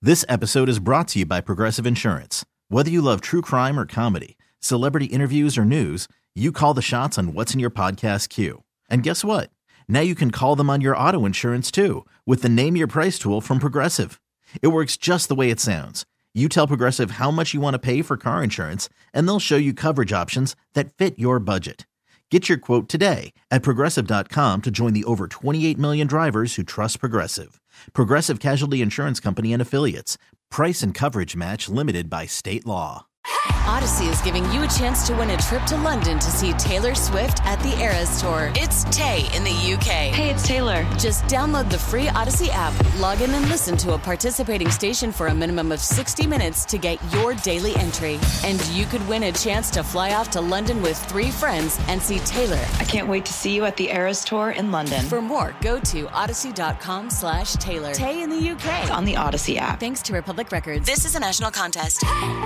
This episode is brought to you by Progressive Insurance. Whether you love true crime or comedy, celebrity interviews or news, you call the shots on what's in your podcast queue. And guess what? Now you can call them on your auto insurance too with the Name Your Price tool from Progressive. It works just the way it sounds. You tell Progressive how much you want to pay for car insurance, and they'll show you coverage options that fit your budget. Get your quote today at Progressive.com to join the over 28 million drivers who trust Progressive. Progressive Casualty Insurance Company and Affiliates. Price and coverage match limited by state law. Odyssey is giving you a chance to win a trip to London to see Taylor Swift at the Eras Tour. It's Tay in the UK. Hey, it's Taylor. Just download the free Odyssey app, log in and listen to a participating station for a minimum of 60 minutes to get your daily entry. And you could win a chance to fly off to London with 3 friends and see Taylor. I can't wait to see you at the Eras Tour in London. For more, go to odyssey.com/Taylor. Tay in the UK. It's on the Odyssey app. Thanks to Republic Records. This is a national contest.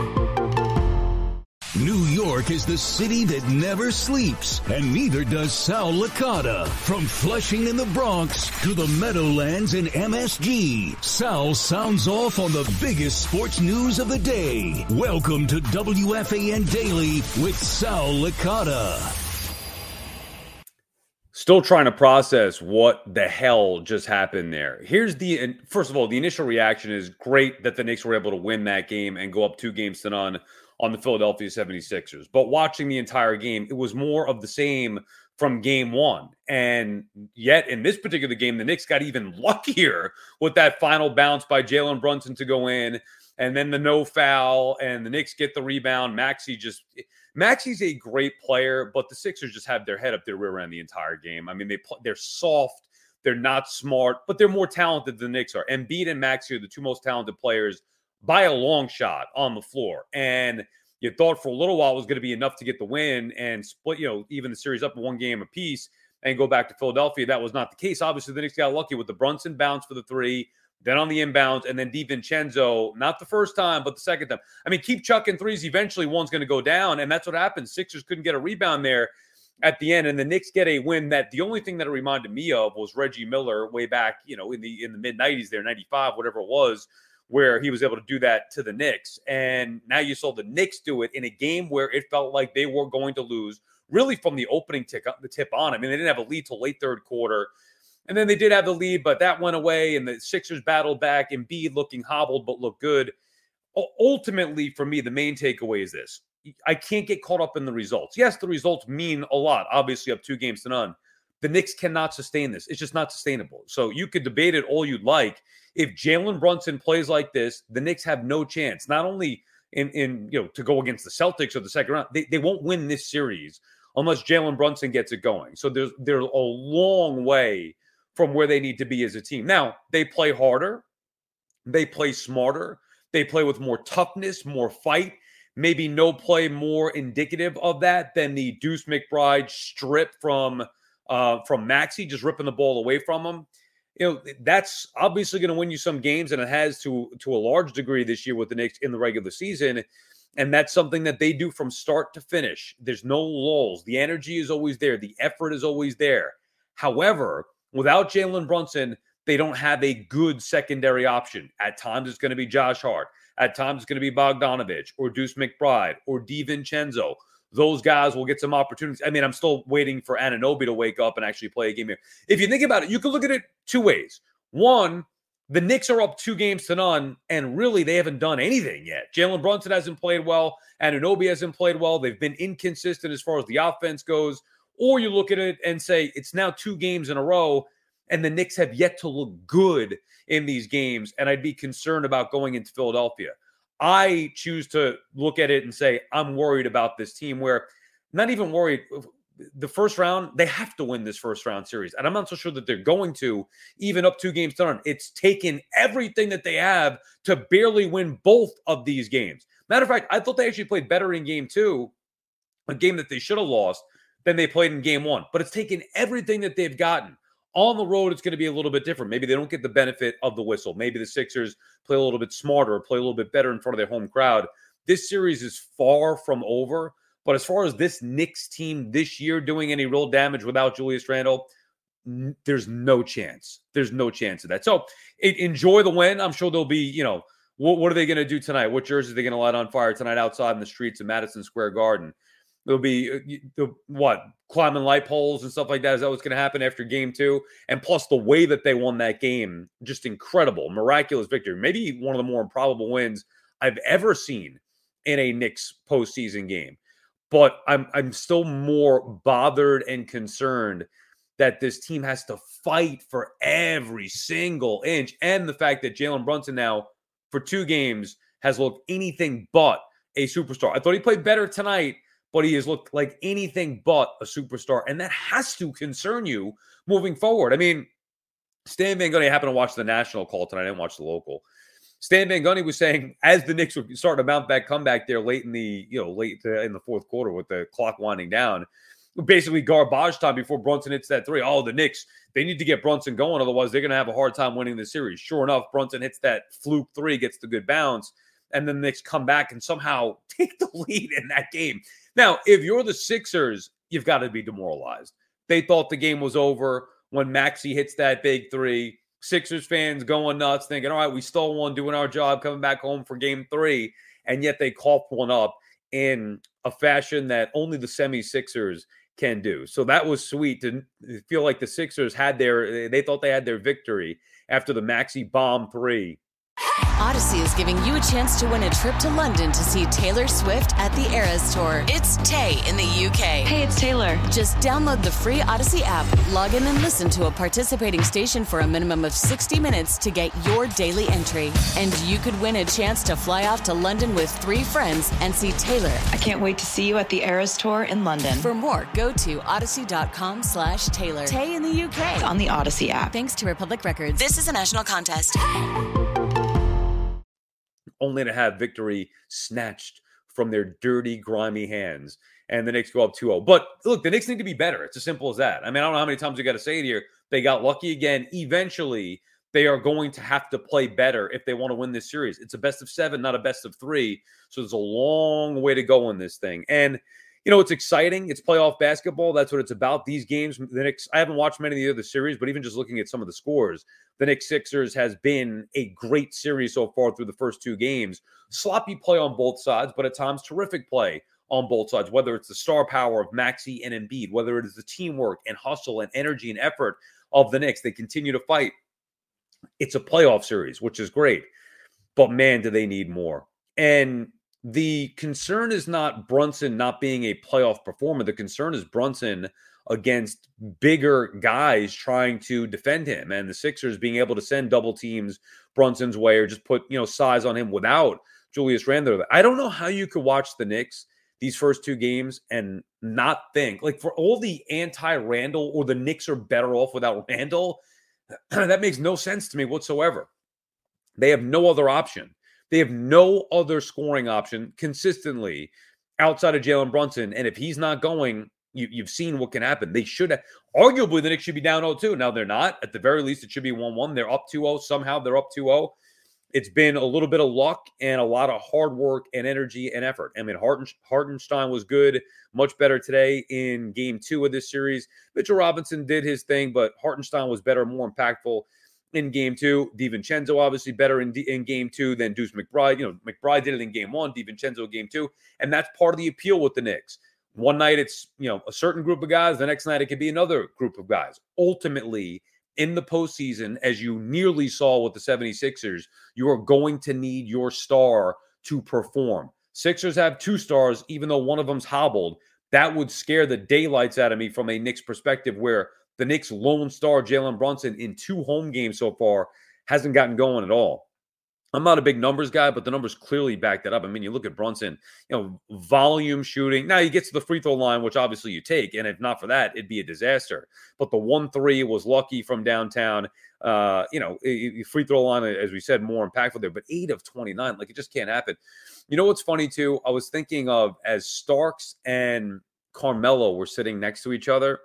New York is the city that never sleeps, and neither does Sal Licata. From Flushing in the Bronx to the Meadowlands in MSG, Sal sounds off on the biggest sports news of the day. Welcome to WFAN Daily with Sal Licata. Still trying to process what the hell just happened there. First of all, the initial reaction is great that the Knicks were able to win that game and go up 2-0 on the Philadelphia 76ers. But watching the entire game, it was more of the same from game one. And yet in this particular game, the Knicks got even luckier with that final bounce by Jalen Brunson to go in, and then the no foul, and the Knicks get the rebound. Maxi's a great player, but the Sixers just have their head up their rear end the entire game. I mean, they're soft, they're not smart, but they're more talented than the Knicks are. Embiid and Maxey are the two most talented players by a long shot on the floor. And you thought for a little while it was going to be enough to get the win and split, even the series up in 1 game apiece and go back to Philadelphia. That was not the case. Obviously, the Knicks got lucky with the Brunson bounce for the 3, then on the inbounds, and then DiVincenzo, not the first time, but the second time. I mean, keep chucking threes. Eventually, one's going to go down, and that's what happened. Sixers couldn't get a rebound there at the end, and the Knicks get a win that the only thing that it reminded me of was Reggie Miller way back, in the mid-'90s there, 95, whatever it was, where he was able to do that to the Knicks. And now you saw the Knicks do it in a game where it felt like they were going to lose, really from the opening tip on. I mean, they didn't have a lead till late third quarter. And then they did have the lead, but that went away, and the Sixers battled back. Embiid looking hobbled but looked good. Ultimately, for me, the main takeaway is this. I can't get caught up in the results. Yes, the results mean a lot, obviously up 2-0. The Knicks cannot sustain this. It's just not sustainable. So you could debate it all you'd like. If Jalen Brunson plays like this, the Knicks have no chance. Not only to go against the Celtics or the second round, they won't win this series unless Jalen Brunson gets it going. So they're a long way from where they need to be as a team. Now, they play harder. They play smarter. They play with more toughness, more fight. Maybe no play more indicative of that than the Deuce McBride strip from Maxey, just ripping the ball away from him. That's obviously going to win you some games, and it has to a large degree this year with the Knicks in the regular season. And that's something that they do from start to finish. There's no lulls. The energy is always there. The effort is always there. However, without Jalen Brunson, they don't have a good secondary option. At times, it's going to be Josh Hart. At times, it's going to be Bogdanovich or Deuce McBride or DiVincenzo. Those guys will get some opportunities. I mean, I'm still waiting for Anunoby to wake up and actually play a game here. If you think about it, you can look at it 2 ways. One, the Knicks are up 2-0, and really they haven't done anything yet. Jalen Brunson hasn't played well. Anunoby hasn't played well. They've been inconsistent as far as the offense goes. Or you look at it and say it's now 2 games in a row, and the Knicks have yet to look good in these games, and I'd be concerned about going into Philadelphia. I choose to look at it and say, I'm worried about this team, where not even worried. The first round, they have to win this first round series. And I'm not so sure that they're going to, even up 2-0. It's taken everything that they have to barely win both of these games. Matter of fact, I thought they actually played better in game 2, a game that they should have lost, than they played in game 1. But it's taken everything that they've gotten. On the road, it's going to be a little bit different. Maybe they don't get the benefit of the whistle. Maybe the Sixers play a little bit smarter or play a little bit better in front of their home crowd. This series is far from over. But as far as this Knicks team this year doing any real damage without Julius Randle, there's no chance. There's no chance of that. So enjoy the win. I'm sure there'll be, What are they going to do tonight? What jerseys are they going to light on fire tonight outside in the streets of Madison Square Garden? There'll be climbing light poles and stuff like that. Is that what's going to happen after game 2? And plus the way that they won that game, just incredible, miraculous victory. Maybe one of the more improbable wins I've ever seen in a Knicks postseason game. But I'm still more bothered and concerned that this team has to fight for every single inch. And the fact that Jalen Brunson now, for 2 games, has looked anything but a superstar. I thought he played better tonight, but he has looked like anything but a superstar. And that has to concern you moving forward. I mean, Stan Van Gundy, I happened to watch the national call tonight. I didn't watch the local. Stan Van Gundy was saying, as the Knicks were starting to mount that comeback there late in the fourth quarter with the clock winding down, basically garbage time before Brunson hits that 3. Oh, the Knicks, they need to get Brunson going. Otherwise, they're going to have a hard time winning the series. Sure enough, Brunson hits that fluke 3, gets the good bounce, and then the Knicks come back and somehow take the lead in that game. Now, if you're the Sixers, you've got to be demoralized. They thought the game was over when Maxey hits that big 3. Sixers fans going nuts, thinking, all right, we stole one, doing our job, coming back home for game 3, and yet they coughed one up in a fashion that only the semi-Sixers can do. So that was sweet to feel like the Sixers they thought they had their victory after the Maxey bomb 3. Odyssey is giving you a chance to win a trip to London to see Taylor Swift at the Eras Tour. It's Tay in the UK. Hey, it's Taylor. Just download the free Odyssey app, log in and listen to a participating station for a minimum of 60 minutes to get your daily entry. And you could win a chance to fly off to London with 3 friends and see Taylor. I can't wait to see you at the Eras Tour in London. For more, go to odyssey.com/Taylor. Tay in the UK. It's on the Odyssey app. Thanks to Republic Records. This is a national contest. Only to have victory snatched from their dirty, grimy hands. And the Knicks go up 2-0. But look, the Knicks need to be better. It's as simple as that. I mean, I don't know how many times we got to say it here. They got lucky again. Eventually, they are going to have to play better if they want to win this series. It's a best of 7, not a best of 3. So there's a long way to go in this thing. And, it's exciting. It's playoff basketball. That's what it's about. These games, the Knicks, I haven't watched many of the other series, but even just looking at some of the scores, the Knicks Sixers has been a great series so far through the first 2 games. Sloppy play on both sides, but at times terrific play on both sides, whether it's the star power of Maxey and Embiid, whether it is the teamwork and hustle and energy and effort of the Knicks. They continue to fight. It's a playoff series, which is great. But man, do they need more. And the concern is not Brunson not being a playoff performer. The concern is Brunson against bigger guys trying to defend him, and the Sixers being able to send double teams Brunson's way or just put, size on him without Julius Randle. I don't know how you could watch the Knicks these first 2 games and not think, like, for all the anti-Randle or the Knicks are better off without Randle, that makes no sense to me whatsoever. They have no other option. They have no other scoring option consistently outside of Jalen Brunson. And if he's not going, you've seen what can happen. They should have. Arguably, the Knicks should be down 0-2. Now, they're not. At the very least, it should be 1-1. They're up 2-0. Somehow, they're up 2-0. It's been a little bit of luck and a lot of hard work and energy and effort. I mean, Hartenstein was good, much better today in game 2 of this series. Mitchell Robinson did his thing, but Hartenstein was better, more impactful in game 2. DiVincenzo obviously better in game 2 than Deuce McBride. McBride did it in game 1, DiVincenzo game 2. And that's part of the appeal with the Knicks. One night it's, a certain group of guys. The next night it could be another group of guys. Ultimately, in the postseason, as you nearly saw with the 76ers, you are going to need your star to perform. Sixers have 2 stars, even though one of them's hobbled. That would scare the daylights out of me from a Knicks perspective, where the Knicks' lone star, Jalen Brunson, in 2 home games so far, hasn't gotten going at all. I'm not a big numbers guy, but the numbers clearly back that up. I mean, you look at Brunson, volume shooting. Now, he gets to the free throw line, which obviously you take, and if not for that, it'd be a disaster. But the 1-3 was lucky from downtown. Free throw line, as we said, more impactful there, but 8 of 29, like, it just can't happen. You know what's funny, too? I was thinking of, as Starks and Carmelo were sitting next to each other,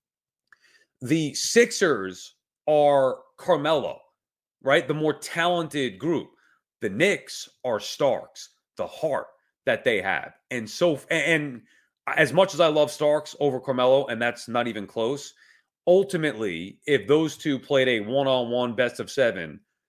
the Sixers are Carmelo, right? The more talented group. The Knicks are Starks, the heart that they have. And as much as I love Starks over Carmelo, and that's not even close, ultimately, if those two played a one-on-one best of 7,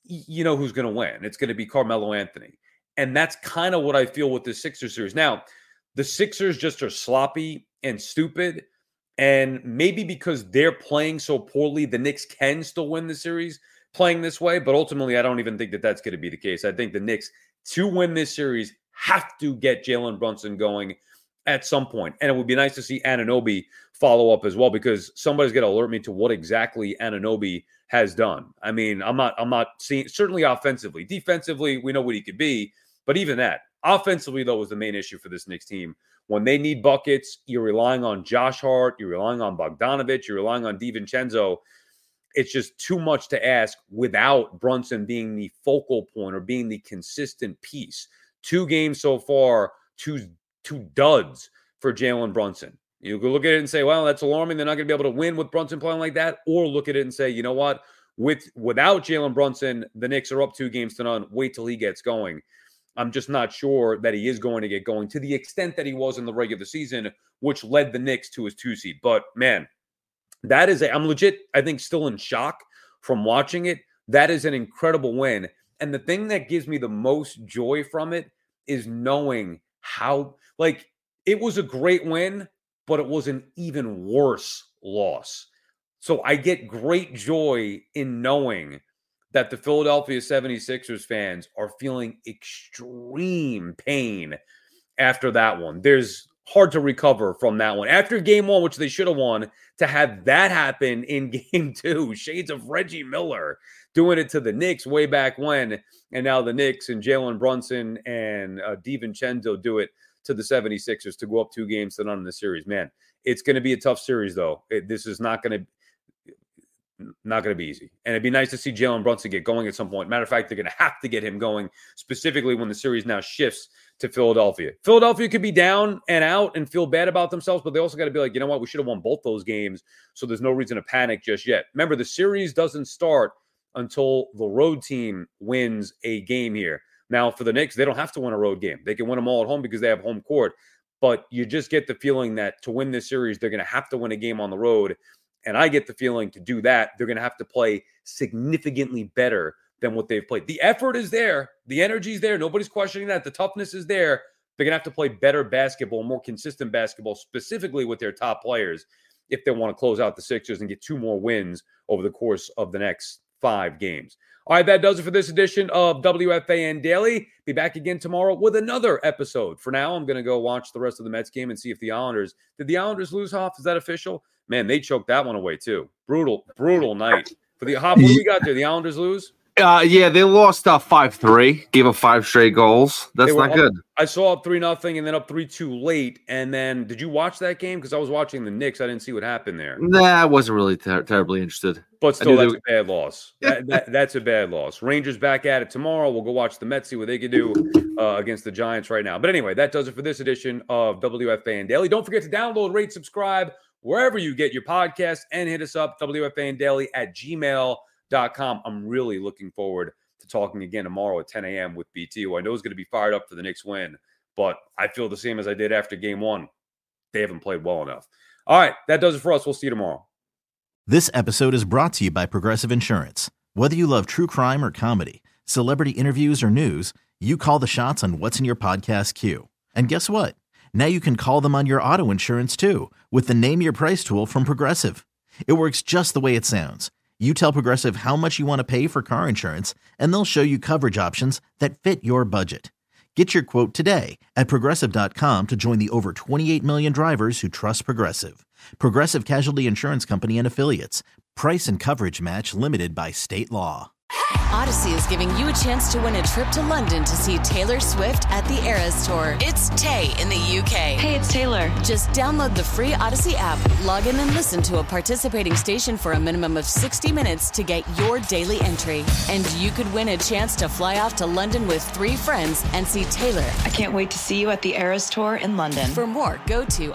you know who's going to win. It's going to be Carmelo Anthony. And that's kind of what I feel with the Sixers series. Now, the Sixers just are sloppy and stupid. And maybe because they're playing so poorly, the Knicks can still win the series playing this way. But ultimately, I don't even think that that's going to be the case. I think the Knicks, to win this series, have to get Jalen Brunson going at some point. And it would be nice to see Anunoby follow up as well, because somebody's got to alert me to what exactly Anunoby has done. I mean, I'm not seeing, certainly offensively. Defensively, we know what he could be. But even that, offensively, though, was the main issue for this Knicks team. When they need buckets, you're relying on Josh Hart, you're relying on Bogdanovich, you're relying on DiVincenzo. It's just too much to ask without Brunson being the focal point or being the consistent piece. 2 games so far, two duds for Jalen Brunson. You can look at it and say, well, that's alarming. They're not going to be able to win with Brunson playing like that. Or look at it and say, you know what? Without Jalen Brunson, the Knicks are up 2-0. Wait till he gets going. I'm just not sure that he is going to get going to the extent that he was in the regular season, which led the Knicks to his 2 seed. But man, I'm legit, I think, still in shock from watching it. That is an incredible win. And the thing that gives me the most joy from it is knowing how, it was a great win, but it was an even worse loss. So I get great joy in knowing that the Philadelphia 76ers fans are feeling extreme pain after that one. There's hard to recover from that one. After game 1, which they should have won, to have that happen in game 2, shades of Reggie Miller doing it to the Knicks way back when, and now the Knicks and Jalen Brunson and DiVincenzo do it to the 76ers to go up 2-0 in the series. Man, it's going to be a tough series, though. This is not going to be easy. And it'd be nice to see Jalen Brunson get going at some point. Matter of fact, they're going to have to get him going, specifically when the series now shifts to Philadelphia. Philadelphia could be down and out and feel bad about themselves, but they also got to be like, you know what, we should have won both those games, so there's no reason to panic just yet. Remember, the series doesn't start until the road team wins a game here. Now, for the Knicks, they don't have to win a road game. They can win them all at home because they have home court. But you just get the feeling that to win this series, they're going to have to win a game on the road. And I get the feeling to do that, they're going to have to play significantly better than what they've played. The effort is there. The energy is there. Nobody's questioning that. The toughness is there. They're going to have to play better basketball, more consistent basketball, specifically with their top players, if they want to close out the Sixers and get 2 more wins over the course of the next 5 games. All right, that does it for this edition of WFAN Daily. Be back again tomorrow with another episode. For now, I'm going to go watch the rest of the Mets game and see if the Islanders... Did the Islanders lose, Hoff? Is that official? Man, they choked that one away, too. Brutal night. For the Hoff, what do we got there? The Islanders lose? Yeah, they lost 5-3. Gave up 5 straight goals. That's not good. I saw up 3-0 and then up 3-2 late. And then, did you watch that game? Because I was watching the Knicks. I didn't see what happened there. Nah, I wasn't really terribly interested. But still, that's a bad loss. That's a bad loss. Rangers back at it tomorrow. We'll go watch the Mets, see what they can do against the Giants right now. But anyway, that does it for this edition of WFAN Daily. Don't forget to download, rate, subscribe, wherever you get your podcast, and hit us up, WFANDaily@gmail.com. I'm really looking forward to talking again tomorrow at 10 a.m. with BT, who I know is going to be fired up for the Knicks win, but I feel the same as I did after game 1. They haven't played well enough. All right, that does it for us. We'll see you tomorrow. This episode is brought to you by Progressive Insurance. Whether you love true crime or comedy, celebrity interviews or news, you call the shots on what's in your podcast queue. And guess what? Now you can call them on your auto insurance too with the Name Your Price tool from Progressive. It works just the way it sounds. You tell Progressive how much you want to pay for car insurance, and they'll show you coverage options that fit your budget. Get your quote today at Progressive.com to join the over 28 million drivers who trust Progressive. Progressive Casualty Insurance Company and Affiliates. Price and coverage match limited by state law. Odyssey is giving you a chance to win a trip to London to see Taylor Swift at the Eras Tour. It's Tay in the UK. Hey, it's Taylor. Just download the free Odyssey app, log in and listen to a participating station for a minimum of 60 minutes to get your daily entry. And you could win a chance to fly off to London with 3 friends and see Taylor. I can't wait to see you at the Eras Tour in London. For more, go to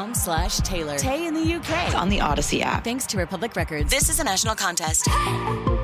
odyssey.com/Taylor. Tay in the UK. It's on the Odyssey app. Thanks to Republic Records. This is a national contest.